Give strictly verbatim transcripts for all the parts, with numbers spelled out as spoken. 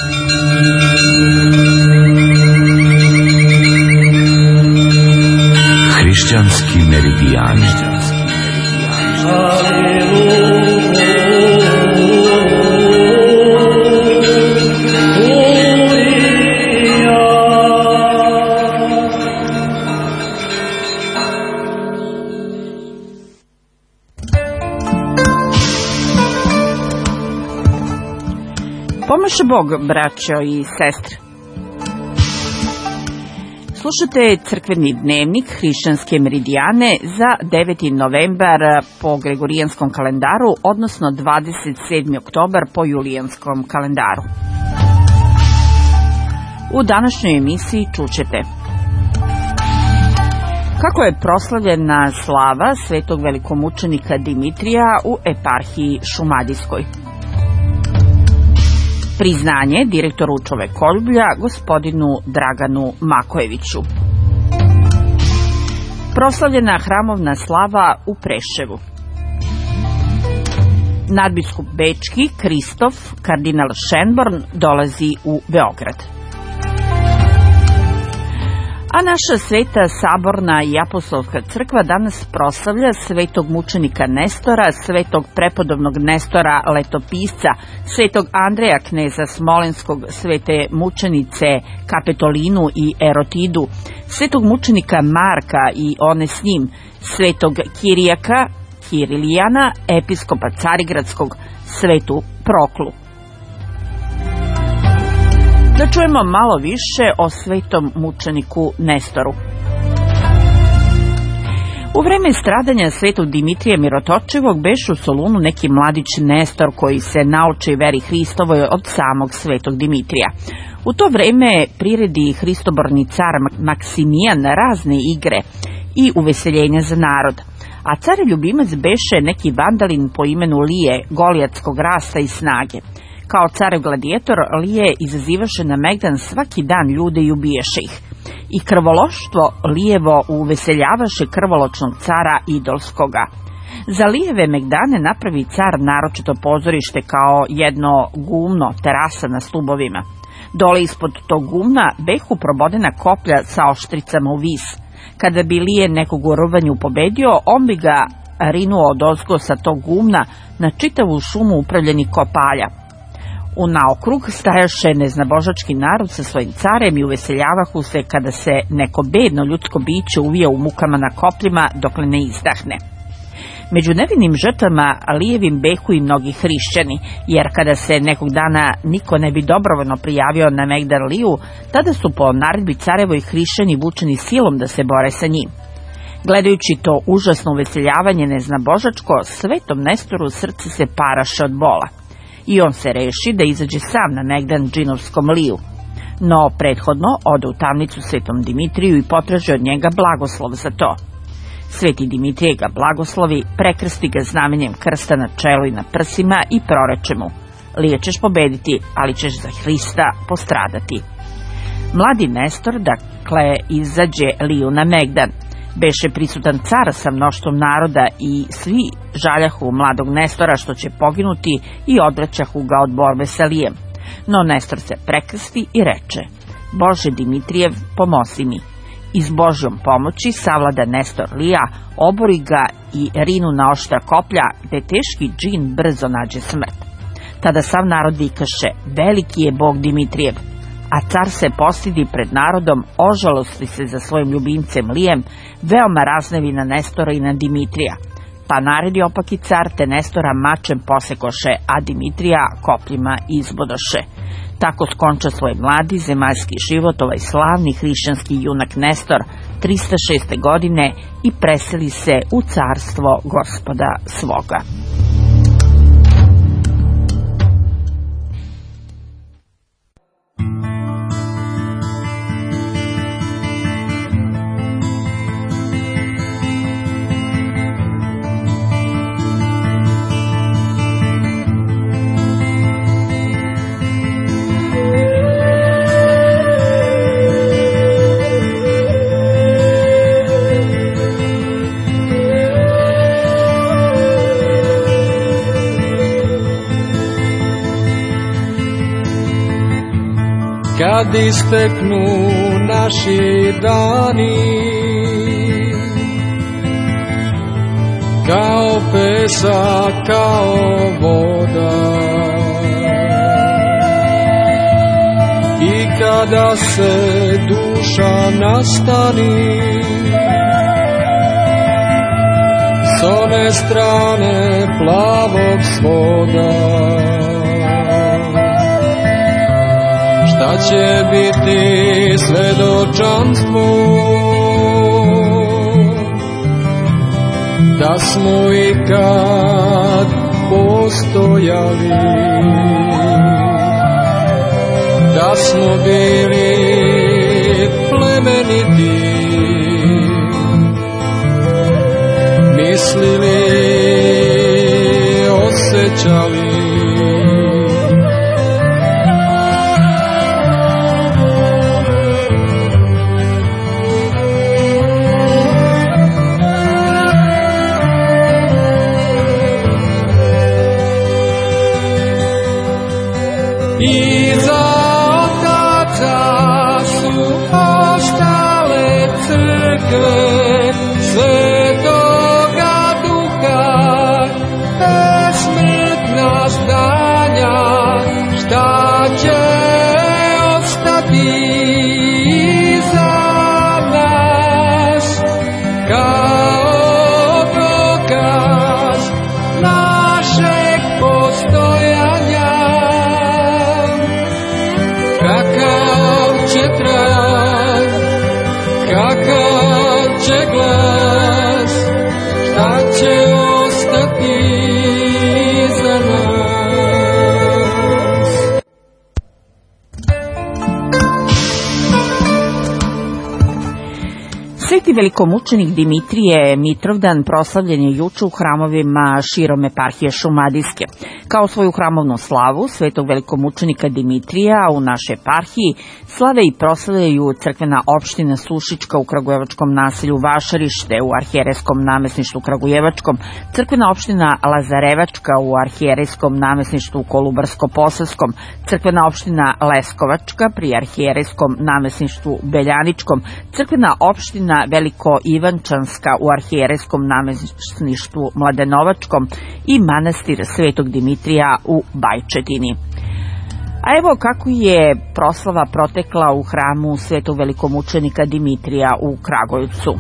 Hrišćanski meridijani. Pomože Bog, braćo i sestre. Slušate crkveni dnevnik Hrišćanske meridijane za deveti novembar po Gregorijanskom kalendaru, odnosno dvadeset sedmi oktobar po Julijanskom kalendaru. U današnjoj emisiji čućete kako je proslavljena slava svetog velikomučenika Dimitrija u eparhiji Šumadijskoj. Priznanje direktoru čovekoljublja gospodinu Draganu Makojeviću. Proslavljena hramovna slava u Preševu. Nadbiskup bečki Kristof kardinal Šenborn dolazi u Beograd. A naša sveta saborna i apostolska crkva danas proslavlja svetog mučenika Nestora, svetog prepodobnog Nestora letopisca, svetog Andreja kneza Smolenskog, svete mučenice Kapetolinu i Erotidu, svetog mučenika Marka i one s njim, svetog Kirijaka, Kirilijana, episkopa Carigradskog, svetu Proklu. Da čujemo malo više o svetom mučeniku Nestoru. U vreme stradanja svetog Dimitrija Mirotočivog beše u Solunu neki mladić Nestor koji se nauči veri Hristovoj od samog svetog Dimitrija. U to vreme priredi hristoborni car Maksimijan razne igre i uveseljenja za narod. A car ljubimac beše neki vandalin po imenu Lije, golijatskog rasta i snage. Kao car gladijator, Lije izazivaše na megdan svaki dan ljude i ubijaše ih. I krvološtvo Lijevo uveseljavaše krvoločnog cara Idolskoga. Za Lijeve megdane napravi car naročito pozorište kao jedno gumno, terasa na stubovima. Dole ispod tog gumna behu probodena koplja sa oštricama u vis. Kada bi Lije nekog u rvanju pobedio, on bi ga rinuo odozgo sa tog gumna na čitavu šumu upravljeni kopalja. U naokrug stajaše neznabožački narod sa svojim carem i uveseljavahu se kada se neko bedno ljudsko biće uvija u mukama na kopljima dokle ne izdahne. Među nevinim žrtvama Lijevim behu i mnogi hrišćani, jer kada se nekog dana niko ne bi dobrovoljno prijavio na megdan Liju, tada su po naredbi carevoj hrišćani vučeni silom da se bore sa njim. Gledajući to užasno uveseljavanje neznabožačko, svetom Nestoru srce se paraše od bola. I on se reši da izađe sam na megdan džinovskom Liju. No, prethodno ode u tamnicu svetom Dimitriju i potraži od njega blagoslov za to. Sveti Dimitrije ga blagoslovi, prekrsti ga znamenjem krsta na čelu i na prsima i proreče mu: Lije ćeš pobediti, ali ćeš za Hrista postradati. Mladi Nestor, dakle, izađe Liju na megdan. Beše prisutan car sa mnoštvom naroda i svi žaljahu mladog Nestora što će poginuti i odvraćahu ga od borbe sa Lijem. No Nestor se prekrsti i reče: Bože Dimitrijev, pomozi mi. I s Božjom pomoći savlada Nestor Lija, obori ga i rinu na oštra koplja, gde teški džin brzo nađe smrt. Tada sav narod vikaše: Veliki je Bog Dimitrijev. A car se postidi pred narodom, ožalosti se za svojim ljubimcem Lijem, veoma raznevi na Nestora i na Dimitrija. Pa naredi opaki car te Nestora mačem posekoše, a Dimitrija kopljima izbodoše. Tako skonča svoj mladi zemaljski život ovaj slavni hrišćanski junak Nestor trista šeste godine i preseli se u carstvo Gospoda svoga. kad isteknu naši dani, kao pesak, kao voda. I kada se duša nastani, s one strane plavog svoda, šta će biti svedočanstvo da smo ikad postojali, da smo bili plemeniti, mislili, osjećali. Iza otaca su ostale crkve Svetoga Duha, besmrtna zdanja, šta će ostati iza nas, kao dokaz našeg postojanja. Kakav će trag, kakav će glas, šta će ostati za nas. Sveti velikomučenik Dimitrije Mitrovdan proslavljen je juče u hramovima širom eparhije Šumadijske. Kao svoju hramovnu slavu svetog velikomučenika Dimitrija u našoj eparhiji slave i proslavljaju crkvena opština Sušička u kragujevačkom naselju Vašarište u arhijerejskom namesništvu kragujevačkom, crkvena opština Lazarevačka u arhijerejskom namesništvu Kolubarsko-Posavskom, crkvena opština Leskovačka pri arhijerejskom namesništvu Beljaničkom, crkvena opština Veliko Ivančanska u arhijerejskom namesništvu Mladenovačkom i manastir Svetog Dimitrija u Bajčetini. A evo kako je proslava protekla u hramu Svetog velikomučenika Dimitrija u Kragujevcu.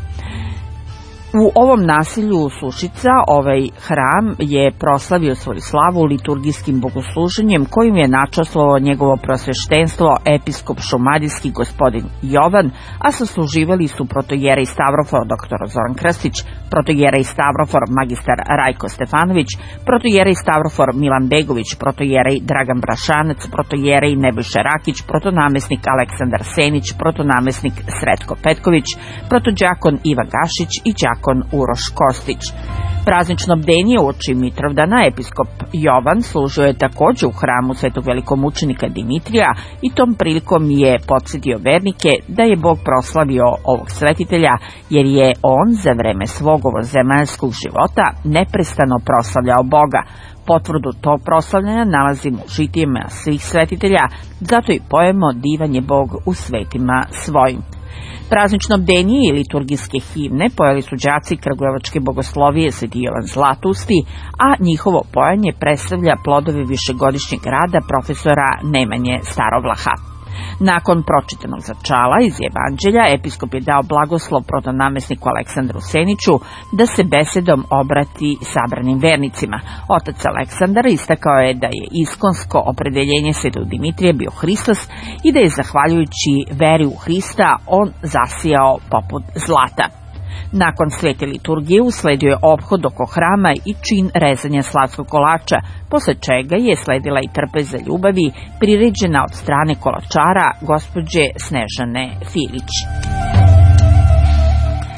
U ovom naselju Sušica ovaj hram je proslavio svoju slavu liturgijskim bogosluženjem kojim je načastvovao njegovo prosveštenstvo episkop šumadijski gospodin Jovan, a sasluživali su protojerej Stavrofor dr. Zoran Krstić, protojerej Stavrofor magistar Rajko Stefanović, protojerej Stavrofor Milan Begović, protojerej Dragan Brašanac, protojerej Nebojša Rakić, protonamesnik Aleksandar Senić, protonamesnik Sretko Petković, protođakon Ivan Gašić i đakon Uroš Kostić. Praznično bdenje uoči Mitrovdana episkop Jovan služio je takođe u hramu Svetog velikomučenika Dimitrija i tom prilikom je podsjetio vernike da je Bog proslavio ovog svetitelja jer je on za vreme svog ovozemaljskog života neprestano proslavljao Boga. Potvrdu tog proslavljanja nalazimo u žitijima svih svetitelja, zato i pojemo divan je Bog u svetima svojim. Praznično bdenje i liturgijske himne pojeli su đaci kragujevačke bogoslovije Sveti Jovan Zlatusti, a njihovo pojanje predstavlja plodove višegodišnjeg rada profesora Nemanje Starovlaha. Nakon pročitanog začala iz Evanđelja, episkop je dao blagoslov protonamesniku Aleksandru Seniću da se besedom obrati sabranim vernicima. Otac Aleksandar istakao je da je iskonsko opredeljenje Svetog Dimitrija bio Hristos i da je zahvaljujući veri u Hrista on zasijao poput zlata. Nakon svete liturgije usledio je ophod oko hrama i čin rezanja slavskog kolača, posle čega je sledila i trpeza ljubavi priređena od strane kolačara gospođe Snežane Filić.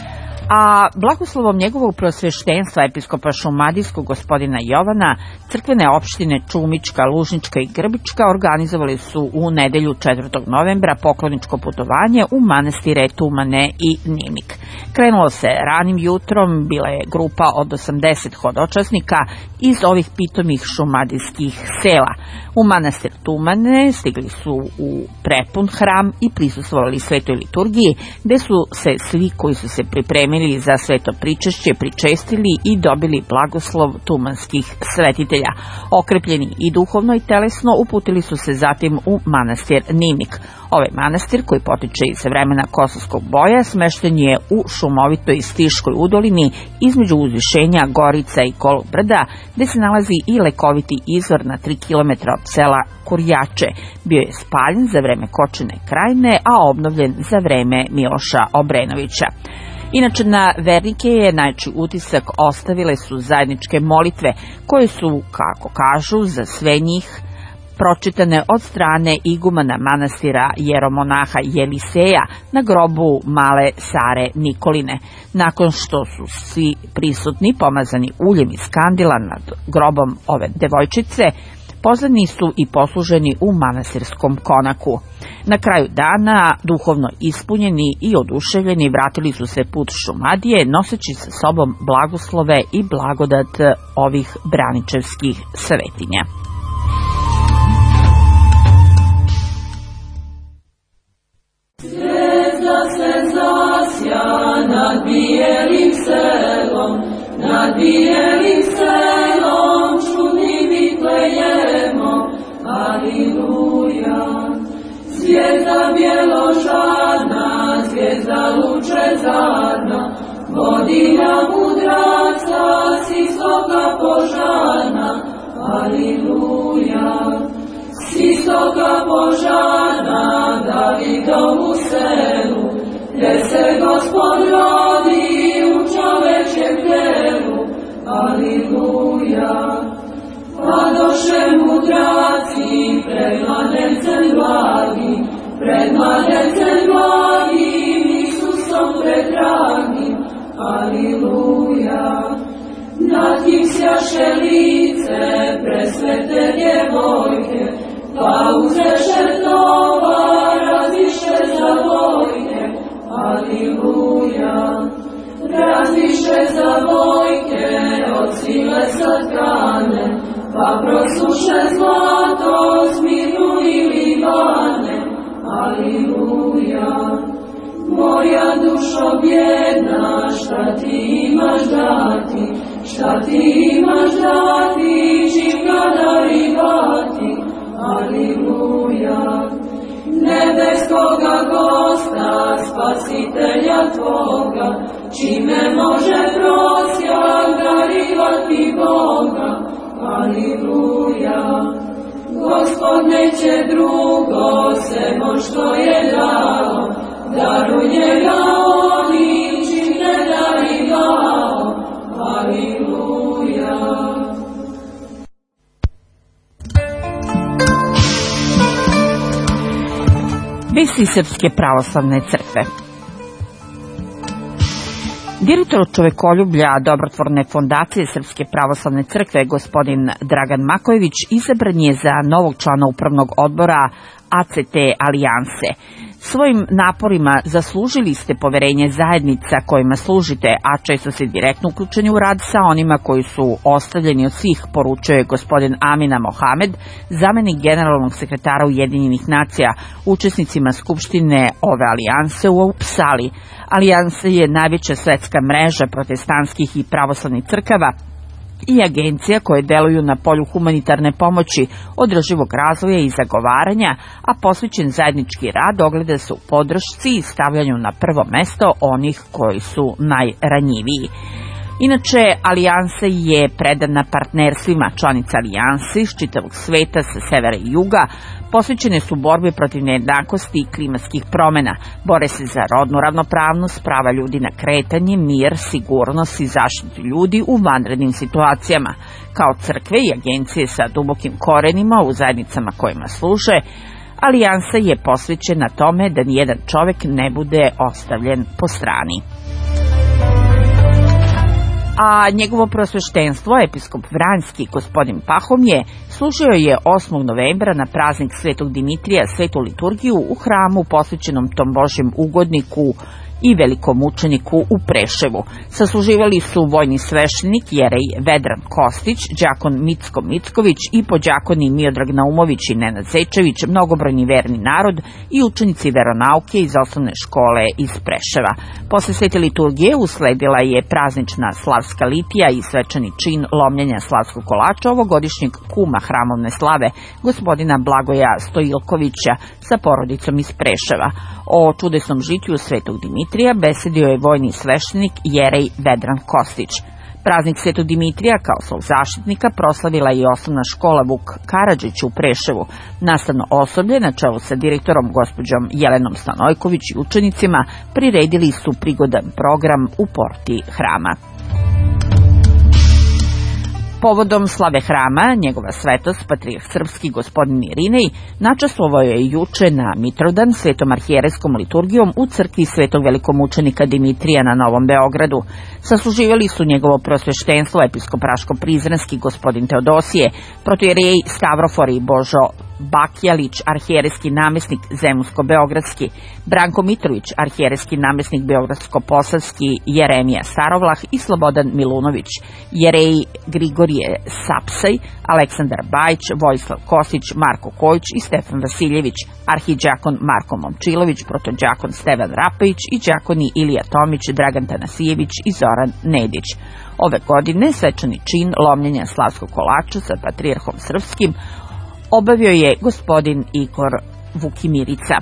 a blagoslovom njegovog preosveštenstva episkopa šumadijskog gospodina Jovana, crkvene opštine Čumička, Lužnička i Grbička organizovali su u nedelju četvrtog novembra pokloničko putovanje u manastire Tumane i Nimik. Krenulo se ranim jutrom, bila je grupa od osamdeset hodočasnika iz ovih pitomih šumadijskih sela. U manastir Tumane stigli su u prepun hram i prisustvovali svetoj liturgiji, gde su se svi koji su se pripremili za sveto pričešće pričestili i dobili blagoslov tumanskih svetitelja. Okrepljeni i duhovno i telesno uputili su se zatim u manastir Nimik. Ovaj manastir, koji potiče iz vremena Kosovskog boja, smešten je u šumovitoj Stiškoj udolini između uzvišenja Gorica i Golog brda, gde se nalazi i lekoviti izvor na tri kilometra od sela Kurjače. Bio je spaljen za vreme Kočine krajine, a obnovljen za vreme Miloša Obrenovića. Inače, na vernike je najjači utisak ostavile su zajedničke molitve, koje su, kako kažu, za sve njih pročitane od strane igumana manastira jeromonaha Jeliseja na grobu male Sare Nikoline. Nakon što su svi prisutni pomazani uljem iz kandila nad grobom ove devojčice, pozvani su i posluženi u manastirskom konaku. Na kraju dana, duhovno ispunjeni i oduševljeni, vratili su se put Šumadije, noseći sa sobom blagoslove i blagodat ovih braničevskih svetinja. Zvijezda se zasja nad bijelim selom, nad bijelim selom, čudni vitlejemo, aliluja. Zvijezda bjeložarna, zvijezda lučezarna, vodilja mudraca, s istoka požarna, aliluja. S istoka požarna, Davidovu selu, gdje se Gospod rodi u čovečjem telu, aliluja. Padoše mudraci pred mladencem blagim, pred mladencem blagim, Isusom predragim, aliluja. Nad kim sjaše lice presvete djevojke, pa uzeše tovar, razviše za vojke, aliluja. Razviše za vojke od sile satkane, pa prosuše zlato, Smirnu i Libane, aliluja. Moja dušo bjedna, šta ti imaš dati, šta ti imaš dati, čim ga darivati, aliluja. Nebeskoga gosta, spasitelja tvoga, čime može prosjak darivati Boga, aliluja. Gospod neće drugo, semo što je dao, daru njega onim, čim ne darivao, aliluja. Vesti Srpske pravoslavne crkve. Direktor čovekoljublja Dobrotvorne fondacije Srpske pravoslavne crkve, gospodin Dragan Makojević, izabran je za novog člana upravnog odbora A C T Alijanse. Svojim naporima zaslužili ste poverenje zajednica kojima služite, a često ste direktno uključeni u rad sa onima koji su ostavljeni od svih, poručuje gospodin Amina Mohamed, zamenik generalnog sekretara Ujedinjenih nacija, učesnicima skupštine ove alijanse u Upsali. Alijansa je najveća svetska mreža protestantskih i pravoslavnih crkava i agencija koje deluju na polju humanitarne pomoći, održivog razvoja i zagovaranja, a posvećen zajednički rad ogleda se u podršci i stavljanju na prvo mesto onih koji su najranjiviji. Inače, Alijansa je predana partnerstvima. Članica Alijanse iz čitavog sveta sa severa i juga posvećene su borbi protiv nejednakosti i klimatskih promena. Bore se za rodnu ravnopravnost, prava ljudi na kretanje, mir, sigurnost i zaštitu ljudi u vanrednim situacijama. Kao crkve i agencije sa dubokim korenima u zajednicama kojima služe, Alijansa je posvećena tome da nijedan čovek ne bude ostavljen po strani. a njegovo prosveštenstvo, episkop Vranjski, gospodin Pahomije, služio je osmog novembra na praznik Svetog Dimitrija svetu liturgiju u hramu posvećenom tom Božjem ugodniku i velikomučeniku u Preševu. Sasluživali su vojni sveštenik Jerej Vedran Kostić, đakon Micko Micković i podđakoni Miodrag Naumović i Nenad Zečević, mnogobrojni verni narod i učenici veronauke iz osnovne škole iz Preševa. Posle svete liturgije usledila je praznična slavska litija i svečani čin lomljenja slavskog kolača ovogodišnjeg kuma hramovne slave, gospodina Blagoja Stojilkovića sa porodicom iz Preševa. O čudesnom žitiju svetog Dimitrija besedio je vojni sveštenik Jerej Vedran Kostić. Praznik svetog Dimitrija kao svog zaštitnika proslavila je i osnovna škola Vuk Karadžić u Preševu. Nastavno osoblje na čelu sa direktorom gospođom Jelenom Stanojković i učenicima priredili su prigodan program u porti hrama. Povodom slave hrama, njegova svetost, patrijarh srpski gospodin Irinej, načastvovao je juče na Mitrovdan svetom arhijerejskom liturgijom u crkvi svetog velikomučenika Dimitrija na Novom Beogradu. Sasluživali su njegovo prosveštenstvo episkop Raško-Prizrenski gospodin Teodosije, protoijerej Stavrofor i Božo Bakjalić, arhijerejski namjesnik Zemunsko-Beogradski, Branko Mitrović, arhijerejski namjesnik Beogradsko-Posavski, Jeremija Starovlah i Slobodan Milunović, jerej Grigorije Sapsaj, Aleksandar Bajić, Vojislav Kostić, Marko Kojić i Stefan Vasiljević, arhiđakon Marko Momčilović, protođakon Stevan Rapajić i đakoni Ilija Tomić, Dragan Tanasijević i Zoran Nedić. Ove godine svečani čin lomljenja slavskog kolača sa patrijarhom srpskim obavio je gospodin Igor Vukimirica.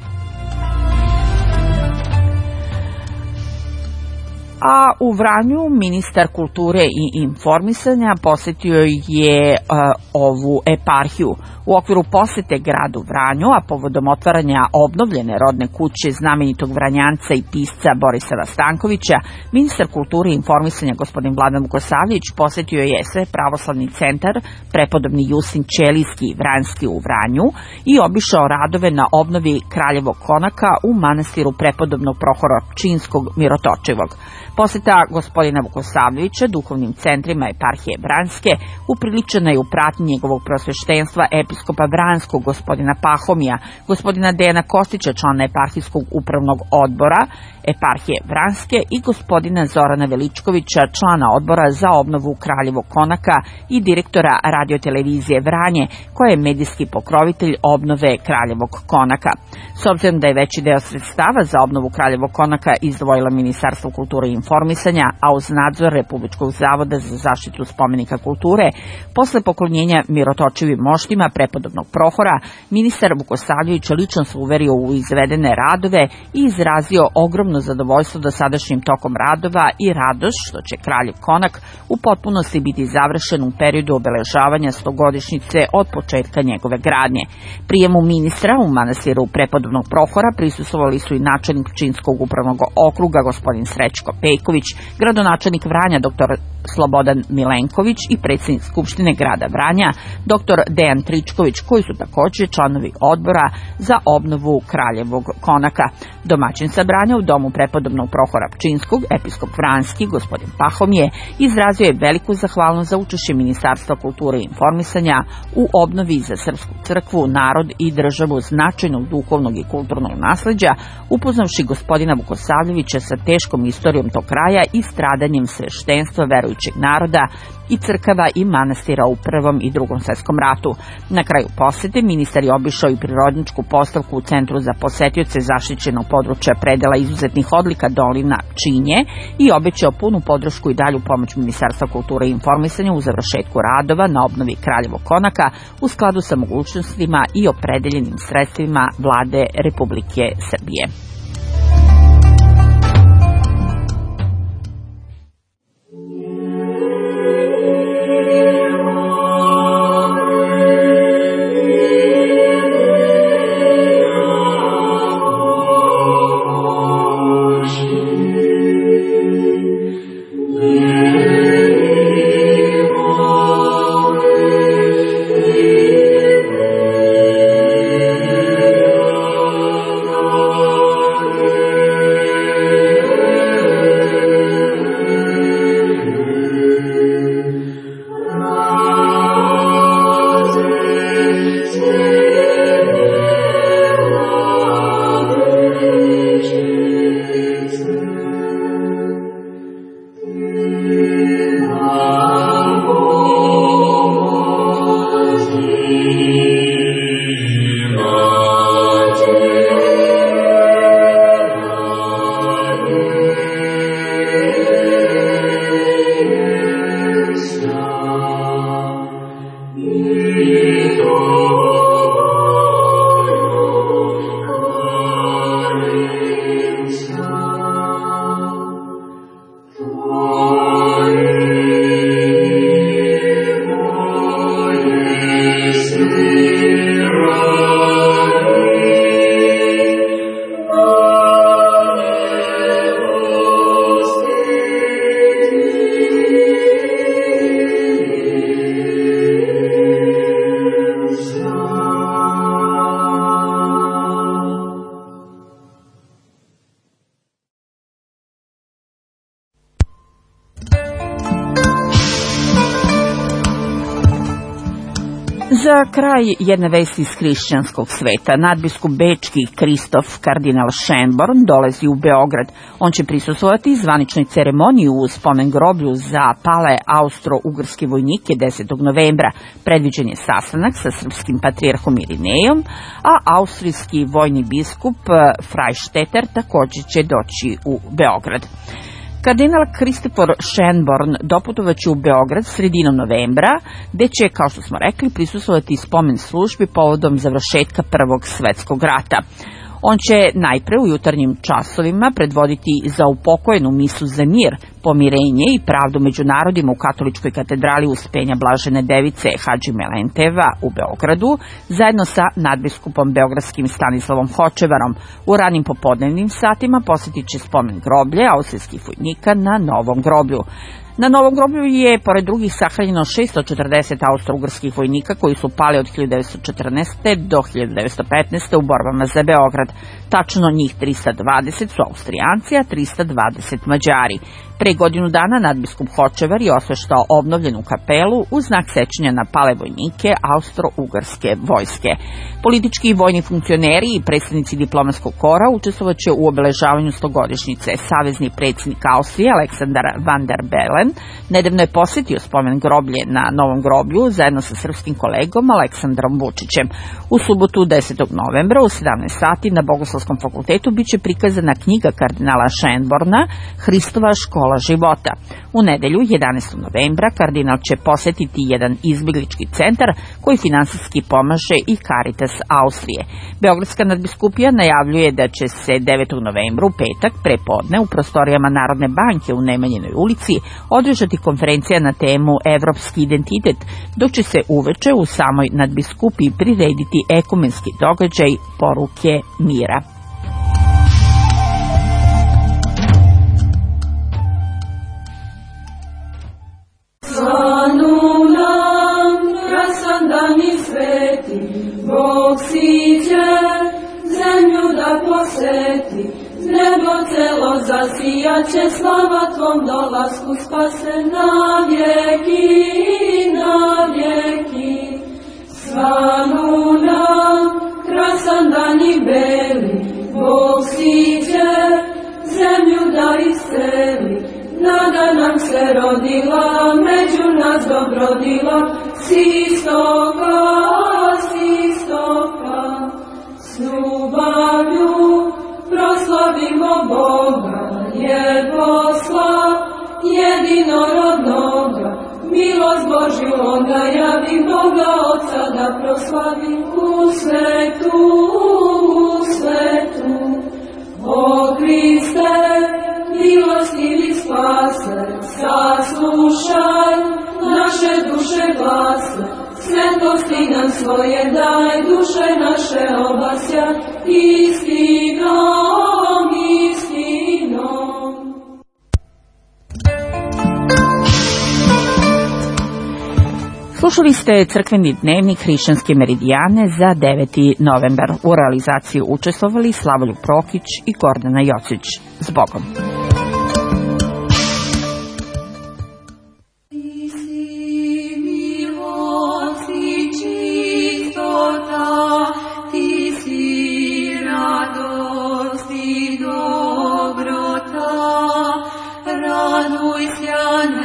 A u Vranju ministar kulture i informisanja posjetio je uh, ovu eparhiju. U okviru posete gradu Vranju, a povodom otvaranja obnovljene rodne kuće znamenitog Vranjanca i pisca Borisava Stankovića, ministar kulture i informisanja gospodin Vladan Vukosavljević posjetio je sve pravoslavni centar prepodobni Jusin Ćelijski Vranjski u Vranju i obišao radove na obnovi Kraljevog konaka u manastiru prepodobnog Prohora Pčinskog Mirotočivog. Posjeta gospodina Vukosavljevića duhovnim centrima eparhije Vranjske upriličena je u pratnji njegovog prosveštenstva episkopa Vranjskog gospodina Pahomija, gospodina Dejana Kostića, člana eparhijskog upravnog odbora eparhije Vranjske i gospodina Zorana Veličkovića, člana odbora za obnovu Kraljevog konaka i direktora radiotelevizije Vranje, koja je medijski pokrovitelj obnove Kraljevog konaka. S obzirom da je veći deo sredstava za obnovu Kraljevog konaka izdvojila Ministarstvo kulture i informisanja, a uz nadzor Republičkog zavoda za zaštitu spomenika kulture, posle poklonjenja mirotočivim moštima prepodobnog Prohora, ministar Vukosavljević lično se uverio u izvedene radove i izrazio ogromno zadovoljstvo dosadašnjim tokom radova i radost što će Kraljev konak u potpunosti biti završen u periodu obeležavanja stogodišnjice od početka njegove gradnje. Prijemu ministra u manastiru prepodobnog Prohora prisustvovali su i načelnik Pčinskog upravnog okruga gospodin Srećko Pejković, gradonačelnik Vranja dr. Slobodan Milenković i predsjednik Skupštine grada Vranja dr. Dejan Tričković, koji su također članovi odbora za obnovu Kraljevog konaka. Domaćin sabranja u domu prepodobnog Prohora Pčinskog, episkop Vranjski, gospodin Pahomije, izrazio je veliku zahvalnost za učešće Ministarstva kulture i informisanja u obnovi za srpsku crkvu, narod i državu značajnog duhovnog i kulturnog nasleđa, upoznavši gospodina Vukosavljevića sa teškom istorijom tog kraja i stradanjem sveštenstva verujućeg naroda i crkava i manastira u Prvom i Drugom svjetskom ratu. Na kraju posete ministar je obišao i prirodničku postavku u Centru za posetioce zaštićenog područja predela izuzetnih odlika Dolina Pčinje i obećao punu podršku i dalju pomoć Ministarstva kulture i informisanja u završetku radova na obnovi Kraljevog konaka u skladu sa mogućnostima i opredeljenim sredstvima Vlade Republike Srbije. Oh Za kraj jedna vest iz hrišćanskog sveta. Nadbiskup bečki Kristof kardinal Schönborn dolazi u Beograd. On će prisustvovati zvaničnoj ceremoniji u spomen groblju za pale austro-ugrske vojnike desetog novembra. Predviđen je sastanak sa srpskim patrijarhom Irinejom, a austrijski vojni biskup Freistetter također će doći u Beograd. Kardinal Kristofor Schönborn doputovaće u Beograd sredinom novembra, gde će, kao što smo rekli, prisustvovati spomen službi povodom završetka Prvog svetskog rata. On će najpre u jutarnjim časovima predvoditi za upokojenu misu za mir, pomirenje i pravdu među narodima u katoličkoj katedrali Uspenja Blažene Device Hadži Melenteva u Beogradu, zajedno sa nadbiskupom beogradskim Stanislavom Hočevarom. U ranim popodnevnim satima posjetit će spomen groblje austrijskih vojnika na Novom groblju. Na Novom groblju je, pored drugih, sahranjeno šesto četrdeset austro-ugrskih vojnika koji su pali od hiljadu devetsto četrnaeste. do hiljadu devetsto petnaeste. u borbama za Beograd. Tačno njih trista dvadeset su Austrijanci, a trista dvadeset Mađari. Pre godinu dana nadbiskup Hočevar je osveštao obnovljenu kapelu u znak sećanja na pale vojnike austro-ugarske vojske. Politički i vojni funkcioneri i predstavnici diplomatskog kora učestvovat će u obeležavanju stogodišnjice. Savezni predsjednik Austrije Aleksandar Van der Bellen nedavno je posjetio spomen groblje na Novom groblju zajedno sa srpskim kolegom Aleksandrom Vučićem. U subotu desetog novembra u sedamnaest sati na Bogoslovskom fakultetu biće prikazana knjiga kardinala Schönborna Hristova škola života. U nedelju jedanaestog novembra kardinal će posjetiti jedan izbjeglički centar koji finansijski pomaže i Caritas Austrije. Beogradska nadbiskupija najavljuje da će se devetog novembra u petak prepodne u prostorijama Narodne banke u Nemanjinoj ulici održati konferencija na temu Evropski identitet, dok će se uveče u samoj nadbiskupiji prirediti ekumenski događaj Poruke mira. Svanu nam krasan dan i sveti, Bog siđe zemlju da poseti, nebo celo zasijaće, slava tvom dolasku spase na vjeki, na vjeki. Svanu nam krasan dan i beli, Bog siđe zemlju da isceli, nada nam se rodila, među nas dobrodila, s istoka, s istoka. S ljubavlju proslavimo Boga, jer posla jedinorodnoga, milost Božju on ga javi, Boga Otca da proslavi u svetu, u svetu. O Hriste, milostivi spase, saslušaj naše duše glase, svetosti nam svoje daj, duše naše obasja, istinom, istinom. Slušali ste crkveni dnevnik Hrišćanske meridijane za deveti novembar. U realizaciji učestvovali Slavoljub Prokić i Gordana Jocić. S Bogom! Raduj se,